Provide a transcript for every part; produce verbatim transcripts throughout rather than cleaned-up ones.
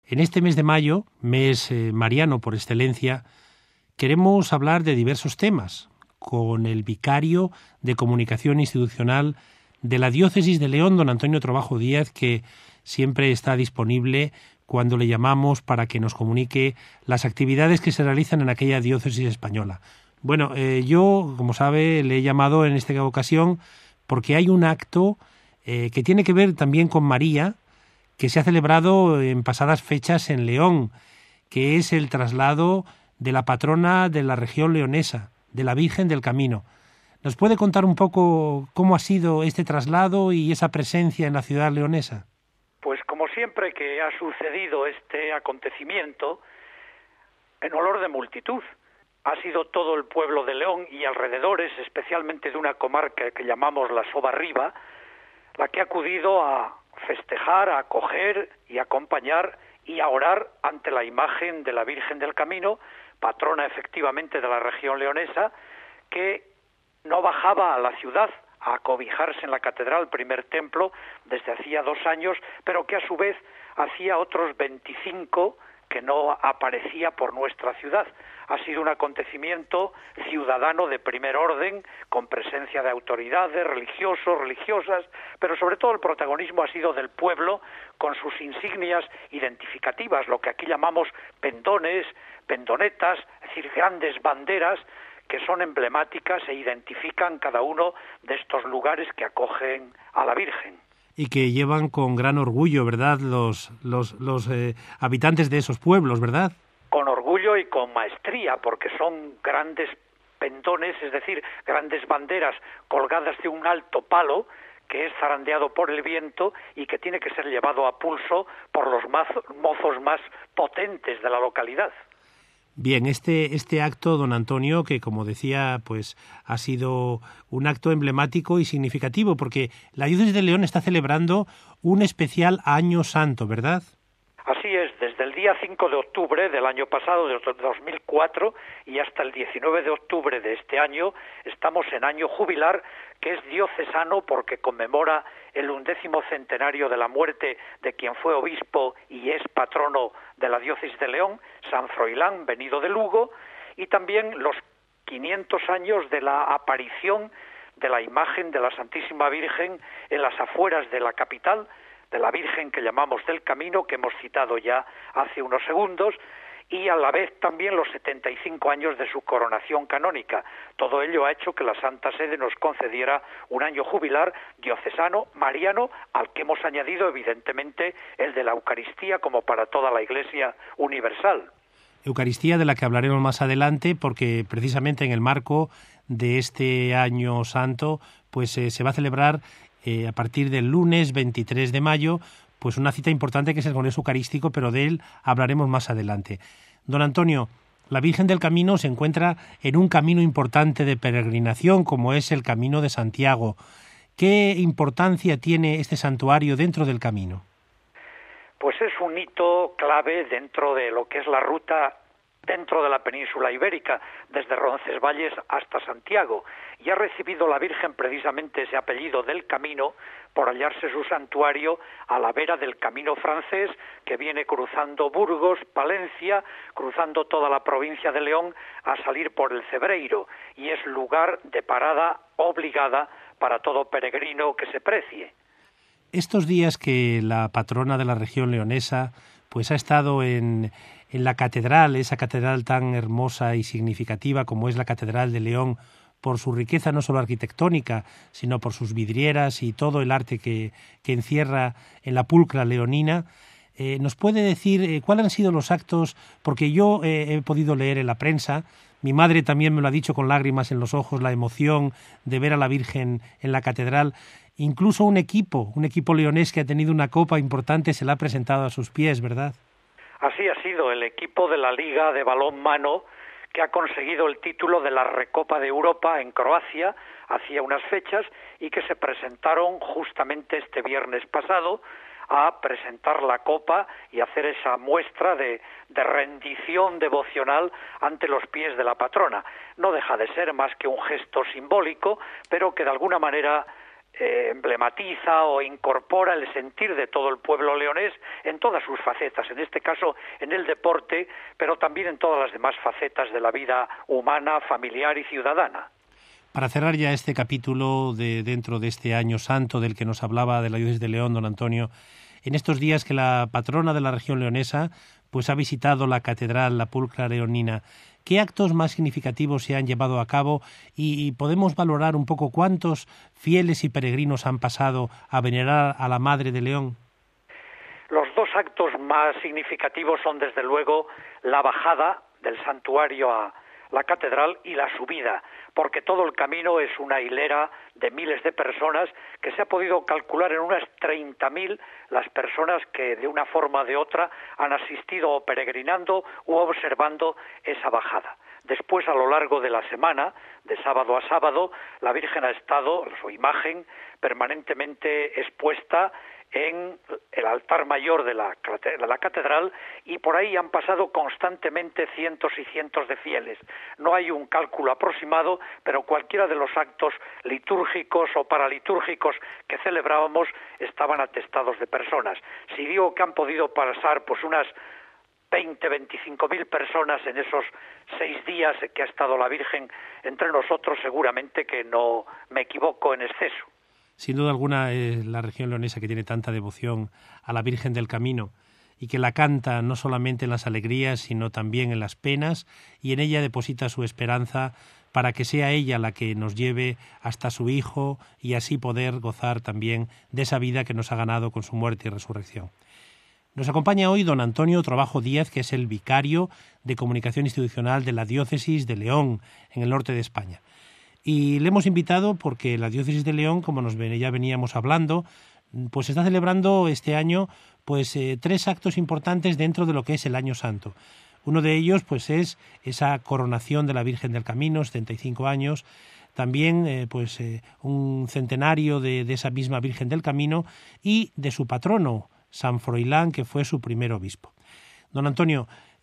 En este mes de mayo, mes eh, mariano por excelencia, queremos hablar de diversos temas con el vicario de Comunicación Institucional de la Diócesis de León, don Antonio Trovajo Díaz, que siempre está disponible cuando le llamamos para que nos comunique las actividades que se realizan en aquella diócesis española. Bueno, eh, yo, como sabe, le he llamado en esta ocasión porque hay un acto eh, que tiene que ver también con María, que se ha celebrado en pasadas fechas en León, que es el traslado de la patrona de la región leonesa, de la Virgen del Camino. ¿Nos puede contar un poco cómo ha sido este traslado y esa presencia en la ciudad leonesa? Pues como siempre que ha sucedido este acontecimiento, en olor de multitud, ha sido todo el pueblo de León y alrededores, especialmente de una comarca que llamamos la Sobarriba, la que ha acudido a festejar, a acoger y acompañar y a orar ante la imagen de la Virgen del Camino, patrona efectivamente de la región leonesa, que no bajaba a la ciudad a acobijarse en la catedral, primer templo, desde hacía dos años, pero que a su vez hacía otros veinticinco que no aparecía por nuestra ciudad. Ha sido un acontecimiento ciudadano de primer orden, con presencia de autoridades, religiosos, religiosas, pero sobre todo el protagonismo ha sido del pueblo, con sus insignias identificativas, lo que aquí llamamos pendones, pendonetas, es decir, grandes banderas, que son emblemáticas e identifican cada uno de estos lugares que acogen a la Virgen. Y que llevan con gran orgullo, ¿verdad?, los, los, los eh, habitantes de esos pueblos, ¿verdad? Con orgullo y con maestría, porque son grandes pendones, es decir, grandes banderas colgadas de un alto palo que es zarandeado por el viento y que tiene que ser llevado a pulso por los mazo, mozos más potentes de la localidad. Bien, este, este acto, don Antonio, que como decía, pues ha sido un acto emblemático y significativo, porque la Diócesis de León está celebrando un especial Año Santo, ¿verdad? Así es, desde el día cinco de octubre del año pasado, de dos mil cuatro, y hasta el diecinueve de octubre de este año, estamos en año jubilar, que es diocesano porque conmemora el undécimo centenario de la muerte de quien fue obispo y es patrono de la diócesis de León, San Froilán, venido de Lugo, y también los quinientos años de la aparición de la imagen de la Santísima Virgen en las afueras de la capital, de la Virgen que llamamos del Camino, que hemos citado ya hace unos segundos, y a la vez también los setenta y cinco años de su coronación canónica. Todo ello ha hecho que la Santa Sede nos concediera un año jubilar diocesano, mariano, al que hemos añadido evidentemente el de la Eucaristía como para toda la Iglesia universal. Eucaristía de la que hablaremos más adelante, porque precisamente en el marco de este año santo pues eh, se va a celebrar eh, a partir del lunes veintitrés de mayo pues una cita importante que es el Congreso Eucarístico, pero de él hablaremos más adelante. Don Antonio, la Virgen del Camino se encuentra en un camino importante de peregrinación, como es el Camino de Santiago. ¿Qué importancia tiene este santuario dentro del camino? Pues es un hito clave dentro de lo que es la ruta dentro de la península ibérica, desde Roncesvalles hasta Santiago, y ha recibido la Virgen precisamente ese apellido del Camino por hallarse su santuario a la vera del Camino francés, que viene cruzando Burgos, Palencia, cruzando toda la provincia de León a salir por el Cebreiro, y es lugar de parada obligada para todo peregrino que se precie. Estos días que la patrona de la región leonesa pues ha estado en, en la catedral, esa catedral tan hermosa y significativa como es la Catedral de León, por su riqueza no solo arquitectónica, sino por sus vidrieras y todo el arte que, que encierra en la pulcra leonina, eh, ¿nos puede decir eh, cuáles han sido los actos? Porque yo eh, he podido leer en la prensa, mi madre también me lo ha dicho con lágrimas en los ojos, la emoción de ver a la Virgen en la catedral. Incluso un equipo, un equipo leonés que ha tenido una copa importante se la ha presentado a sus pies, ¿verdad? Así ha sido, el equipo de la Liga de Balonmano que ha conseguido el título de la Recopa de Europa en Croacia hacía unas fechas y que se presentaron justamente este viernes pasado a presentar la copa y hacer esa muestra de, de rendición devocional ante los pies de la patrona. No deja de ser más que un gesto simbólico, pero que de alguna manera eh, emblematiza o incorpora el sentir de todo el pueblo leonés en todas sus facetas, en este caso en el deporte, pero también en todas las demás facetas de la vida humana, familiar y ciudadana. Para cerrar ya este capítulo de dentro de este año santo del que nos hablaba de la diócesis de León, don Antonio, en estos días que la patrona de la región leonesa pues ha visitado la catedral, la Pulcra Leonina, ¿qué actos más significativos se han llevado a cabo y, y podemos valorar un poco cuántos fieles y peregrinos han pasado a venerar a la Madre de León? Los dos actos más significativos son desde luego la bajada del santuario a la catedral y la subida, porque todo el camino es una hilera de miles de personas que se ha podido calcular en unas treinta mil las personas que de una forma o de otra han asistido o peregrinando u observando esa bajada. Después, a lo largo de la semana, de sábado a sábado, la Virgen ha estado, su imagen, permanentemente expuesta en el altar mayor de la, de la catedral, y por ahí han pasado constantemente cientos y cientos de fieles. No hay un cálculo aproximado, pero cualquiera de los actos litúrgicos o paralitúrgicos que celebrábamos estaban atestados de personas. Si digo que han podido pasar pues unas veinte, veinticinco mil personas en esos seis días que ha estado la Virgen entre nosotros, seguramente que no me equivoco en exceso. Sin duda alguna, eh, la región leonesa, que tiene tanta devoción a la Virgen del Camino y que la canta no solamente en las alegrías, sino también en las penas, y en ella deposita su esperanza para que sea ella la que nos lleve hasta su Hijo y así poder gozar también de esa vida que nos ha ganado con su muerte y resurrección. Nos acompaña hoy don Antonio Trabajo Díaz, que es el vicario de Comunicación Institucional de la Diócesis de León, en el norte de España. Y le hemos invitado porque la Diócesis de León, como nos ya veníamos hablando, pues está celebrando este año pues eh, tres actos importantes dentro de lo que es el Año Santo. Uno de ellos pues es esa coronación de la Virgen del Camino, setenta y cinco años, también eh, pues eh, un centenario de, de esa misma Virgen del Camino y de su patrono, San Froilán, que fue su primer obispo. Don Antonio,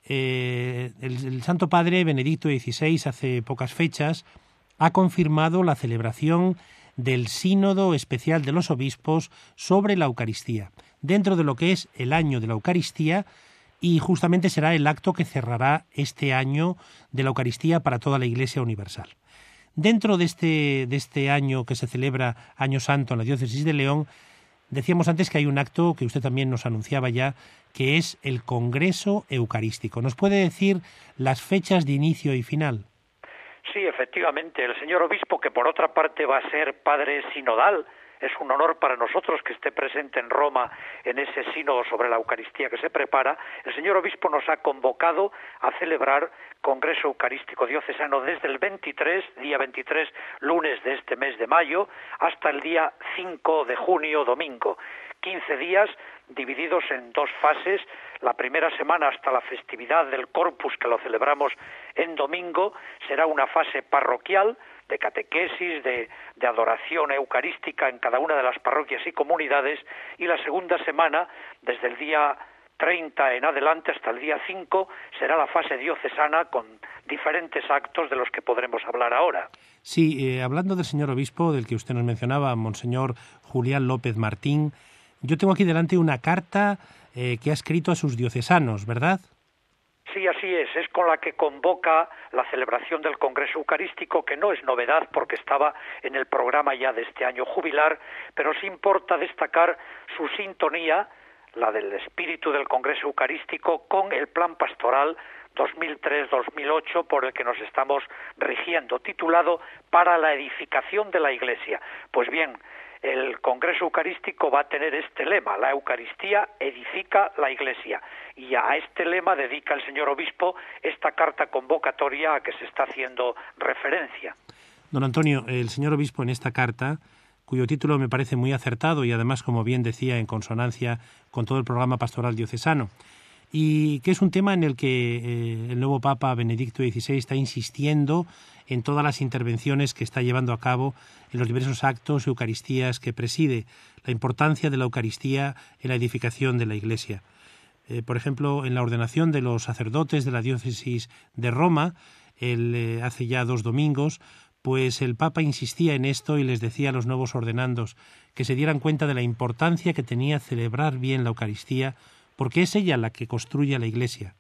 eh, el, el Santo Padre Benedicto dieciséis hace pocas fechas ha confirmado la celebración del Sínodo Especial de los Obispos sobre la Eucaristía, dentro de lo que es el año de la Eucaristía, y justamente será el acto que cerrará este año de la Eucaristía para toda la Iglesia Universal. Dentro de este, de este año que se celebra Año Santo en la Diócesis de León, decíamos antes que hay un acto que usted también nos anunciaba ya, que es el Congreso Eucarístico. ¿Nos puede decir las fechas de inicio y final? Sí, efectivamente, el señor obispo, que por otra parte va a ser padre sinodal, es un honor para nosotros que esté presente en Roma en ese sínodo sobre la Eucaristía que se prepara. El señor obispo nos ha convocado a celebrar Congreso Eucarístico Diocesano desde el veintitrés, día veintitrés, lunes de este mes de mayo, hasta el día cinco de junio, domingo. quince días divididos en dos fases. La primera semana, hasta la festividad del Corpus, que lo celebramos en domingo, será una fase parroquial de catequesis, de, de adoración eucarística en cada una de las parroquias y comunidades, y la segunda semana, desde el día treinta en adelante hasta el día cinco, será la fase diocesana con diferentes actos de los que podremos hablar ahora. Sí, eh, hablando del señor obispo, del que usted nos mencionaba, Monseñor Julián López Martín, yo tengo aquí delante una carta eh, que ha escrito a sus diocesanos, ¿verdad? Sí, así es. Es con la que convoca la celebración del Congreso Eucarístico, que no es novedad porque estaba en el programa ya de este año jubilar, pero sí importa destacar su sintonía, la del espíritu del Congreso Eucarístico, con el Plan Pastoral dos mil tres dos mil ocho por el que nos estamos rigiendo, titulado Para la edificación de la Iglesia. Pues bien, el Congreso Eucarístico va a tener este lema: la Eucaristía edifica la Iglesia, y a este lema dedica el señor obispo esta carta convocatoria a que se está haciendo referencia. Don Antonio, el señor obispo en esta carta, cuyo título me parece muy acertado y además, como bien decía, en consonancia con todo el programa pastoral diocesano, y que es un tema en el que eh, el nuevo Papa Benedicto dieciséis está insistiendo en todas las intervenciones que está llevando a cabo en los diversos actos, eucaristías que preside, la importancia de la Eucaristía en la edificación de la Iglesia. Eh, por ejemplo, en la ordenación de los sacerdotes de la diócesis de Roma, el, eh, hace ya dos domingos, pues el Papa insistía en esto y les decía a los nuevos ordenandos que se dieran cuenta de la importancia que tenía celebrar bien la Eucaristía, porque es ella la que construye la Iglesia.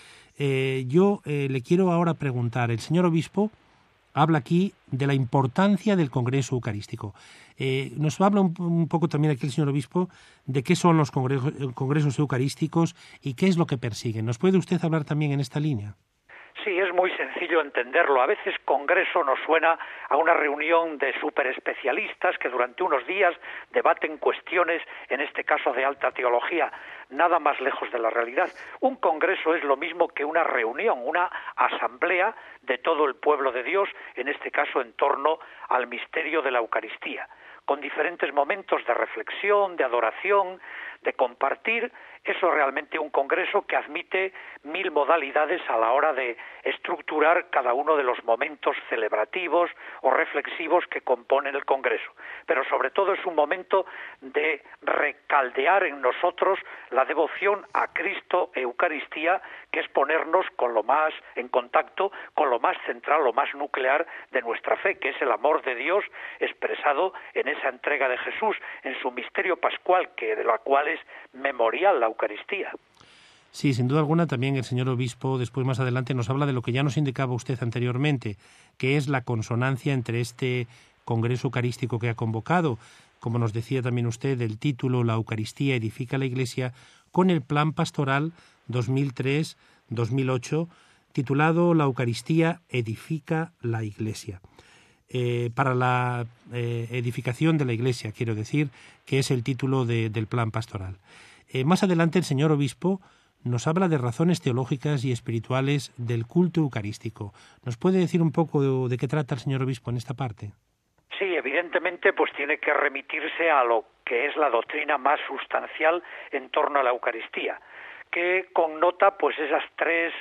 Eh, yo eh, le quiero ahora preguntar, el señor obispo habla aquí de la importancia del Congreso Eucarístico. Eh, nos habla un, un poco también aquí el señor obispo de qué son los congresos, congresos eucarísticos y qué es lo que persiguen. ¿Nos puede usted hablar también en esta línea? Sí, es muy sencillo entenderlo. A veces congreso nos suena a una reunión de superespecialistas que durante unos días debaten cuestiones, en este caso de alta teología, nada más lejos de la realidad. Un congreso es lo mismo que una reunión, una asamblea de todo el pueblo de Dios, en este caso en torno al misterio de la Eucaristía, con diferentes momentos de reflexión, de adoración, de compartir. Eso es realmente un congreso que admite mil modalidades a la hora de estructurar cada uno de los momentos celebrativos o reflexivos que componen el congreso. Pero sobre todo es un momento de recaldear en nosotros la devoción a Cristo Eucaristía, que es ponernos con lo más en contacto con lo más central, lo más nuclear de nuestra fe, que es el amor de Dios expresado en esa entrega de Jesús, en su misterio pascual, que de la cual es memorial la Eucaristía. Sí, sin duda alguna también el señor obispo después más adelante nos habla de lo que ya nos indicaba usted anteriormente, que es la consonancia entre este Congreso Eucarístico que ha convocado, como nos decía también usted, el título La Eucaristía edifica la Iglesia, con el Plan Pastoral dos mil tres dos mil ocho, titulado La Eucaristía edifica la Iglesia. Eh, para la eh, edificación de la Iglesia, quiero decir, que es el título de, del Plan Pastoral. Eh, más adelante el señor obispo nos habla de razones teológicas y espirituales del culto eucarístico. ¿Nos puede decir un poco de, de qué trata el señor obispo en esta parte? Sí, evidentemente pues tiene que remitirse a lo que es la doctrina más sustancial en torno a la Eucaristía, que connota pues esas tres,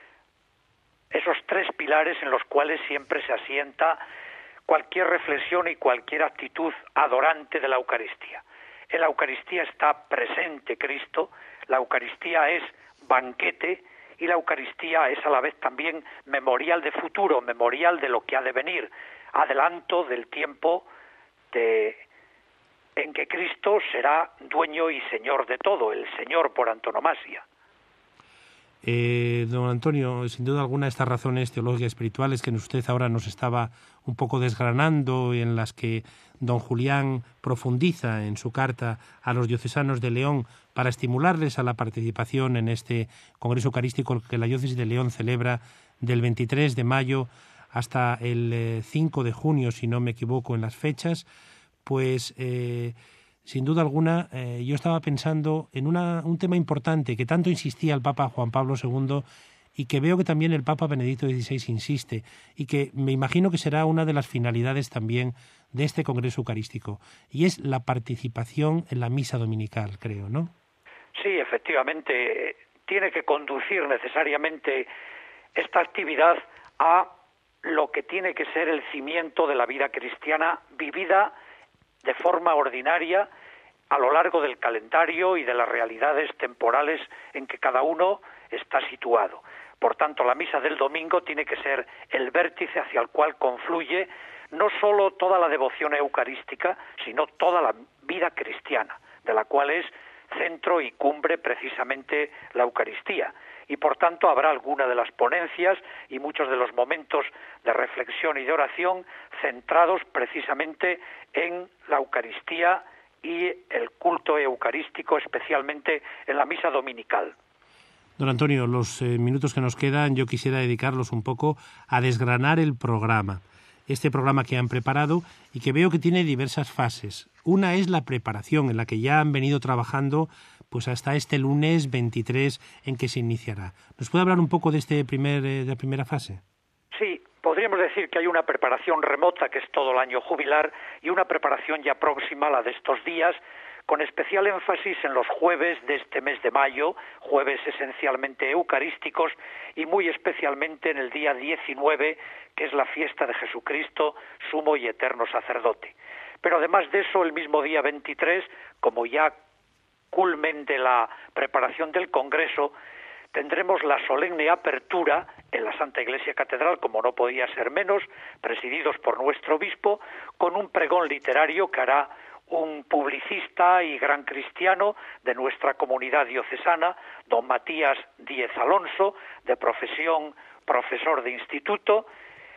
esos tres pilares en los cuales siempre se asienta cualquier reflexión y cualquier actitud adorante de la Eucaristía. En la Eucaristía está presente Cristo, la Eucaristía es banquete y la Eucaristía es a la vez también memorial de futuro, memorial de lo que ha de venir, adelanto del tiempo de, en que Cristo será dueño y señor de todo, el Señor por antonomasia. Eh, don Antonio, sin duda alguna estas razones teológicas y espirituales que usted ahora nos estaba un poco desgranando y en las que don Julián profundiza en su carta a los diocesanos de León para estimularles a la participación en este Congreso Eucarístico que la diócesis de León celebra del veintitrés de mayo hasta el eh, cinco de junio, si no me equivoco en las fechas, pues eh, sin duda alguna, eh, yo estaba pensando en una, un tema importante que tanto insistía el Papa Juan Pablo segundo y que veo que también el Papa Benedicto dieciséis insiste y que me imagino que será una de las finalidades también de este Congreso Eucarístico, y es la participación en la misa dominical, creo, ¿no? Sí, efectivamente, tiene que conducir necesariamente esta actividad a lo que tiene que ser el cimiento de la vida cristiana vivida de forma ordinaria a lo largo del calendario y de las realidades temporales en que cada uno está situado. Por tanto, la misa del domingo tiene que ser el vértice hacia el cual confluye no solo toda la devoción eucarística, sino toda la vida cristiana, de la cual es centro y cumbre precisamente la Eucaristía. Y por tanto habrá alguna de las ponencias y muchos de los momentos de reflexión y de oración centrados precisamente en la Eucaristía y el culto eucarístico, especialmente en la misa dominical. Don Antonio, los eh, minutos que nos quedan yo quisiera dedicarlos un poco a desgranar el programa. Este programa que han preparado y que veo que tiene diversas fases. Una es la preparación, en la que ya han venido trabajando pues hasta este lunes veintitrés en que se iniciará. ¿Nos puede hablar un poco de este primer eh, de la primera fase? Sí, podríamos decir que hay una preparación remota, que es todo el año jubilar, y una preparación ya próxima, la de estos días, con especial énfasis en los jueves de este mes de mayo, jueves esencialmente eucarísticos, y muy especialmente en el día diecinueve, que es la fiesta de Jesucristo, sumo y eterno sacerdote. Pero además de eso, el mismo día veintitrés, como ya culmen de la preparación del Congreso, tendremos la solemne apertura en la Santa Iglesia Catedral, como no podía ser menos, presididos por nuestro obispo, con un pregón literario que hará un publicista y gran cristiano de nuestra comunidad diocesana, don Matías Díez Alonso, de profesión profesor de instituto,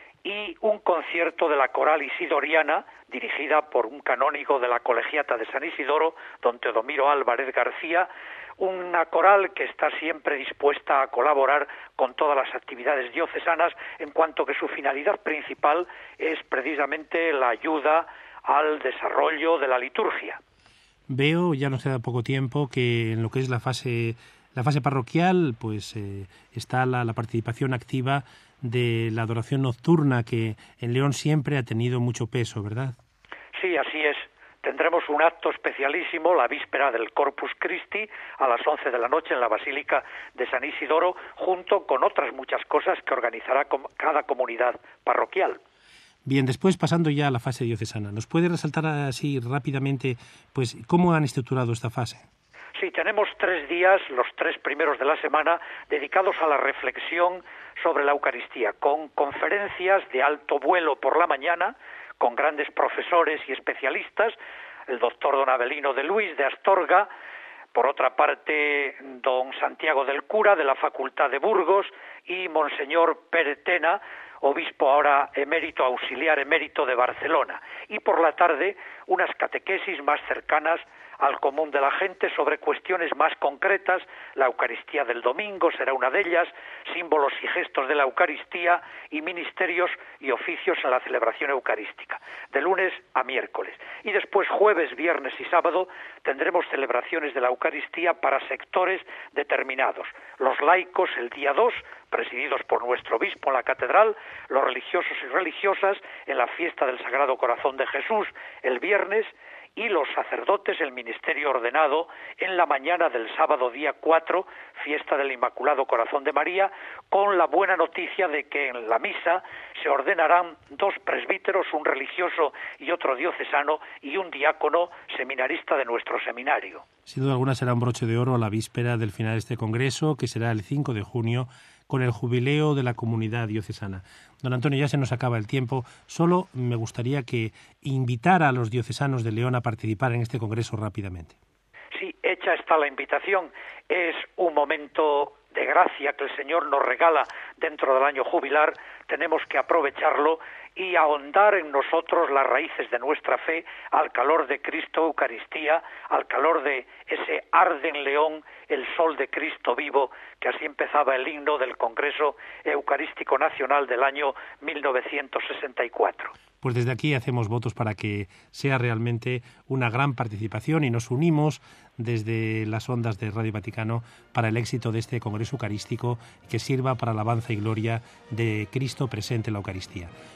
y un concierto de la coral isidoriana, dirigida por un canónigo de la Colegiata de San Isidoro, don Teodomiro Álvarez García, una coral que está siempre dispuesta a colaborar con todas las actividades diocesanas, en cuanto que su finalidad principal es precisamente la ayuda al desarrollo de la liturgia. Veo, ya nos queda poco tiempo, que en lo que es la fase la fase parroquial, pues eh, está la, la participación activa de la adoración nocturna, que en León siempre ha tenido mucho peso, ¿verdad? Sí, así es. Tendremos un acto especialísimo la víspera del Corpus Christi a las once de la noche en la Basílica de San Isidoro, junto con otras muchas cosas que organizará cada comunidad parroquial. Bien, después pasando ya a la fase diocesana, ¿nos puede resaltar así rápidamente pues cómo han estructurado esta fase? Sí, tenemos tres días, los tres primeros de la semana, dedicados a la reflexión sobre la Eucaristía, con conferencias de alto vuelo por la mañana, con grandes profesores y especialistas, el doctor don Avelino de Luis de Astorga, por otra parte don Santiago del Cura de la Facultad de Burgos y monseñor Pérez Tena, obispo ahora emérito, auxiliar emérito de Barcelona, y por la tarde unas catequesis más cercanas al común de la gente sobre cuestiones más concretas. La Eucaristía del domingo será una de ellas, símbolos y gestos de la Eucaristía y ministerios y oficios en la celebración eucarística, de lunes a miércoles. Y después jueves, viernes y sábado tendremos celebraciones de la Eucaristía para sectores determinados. Los laicos el día dos, presididos por nuestro obispo en la catedral, los religiosos y religiosas en la fiesta del Sagrado Corazón de Jesús el viernes, y los sacerdotes el ministerio ordenado en la mañana del sábado día cuatro, fiesta del Inmaculado Corazón de María, con la buena noticia de que en la misa se ordenarán dos presbíteros, un religioso y otro diocesano, y un diácono seminarista de nuestro seminario. Sin duda alguna será un broche de oro a la víspera del final de este congreso, que será el cinco de junio, con el jubileo de la comunidad diocesana. Don Antonio, ya se nos acaba el tiempo. Solo me gustaría que invitara a los diocesanos de León a participar en este congreso rápidamente. Sí, hecha está la invitación. Es un momento de gracia que el Señor nos regala dentro del año jubilar. Tenemos que aprovecharlo y ahondar en nosotros las raíces de nuestra fe al calor de Cristo Eucaristía, al calor de ese arde en León el sol de Cristo vivo, que así empezaba el himno del Congreso Eucarístico Nacional del año mil novecientos sesenta y cuatro. Pues desde aquí hacemos votos para que sea realmente una gran participación y nos unimos desde las ondas de Radio Vaticano para el éxito de este Congreso Eucarístico que sirva para la alabanza y gloria de Cristo presente en la Eucaristía.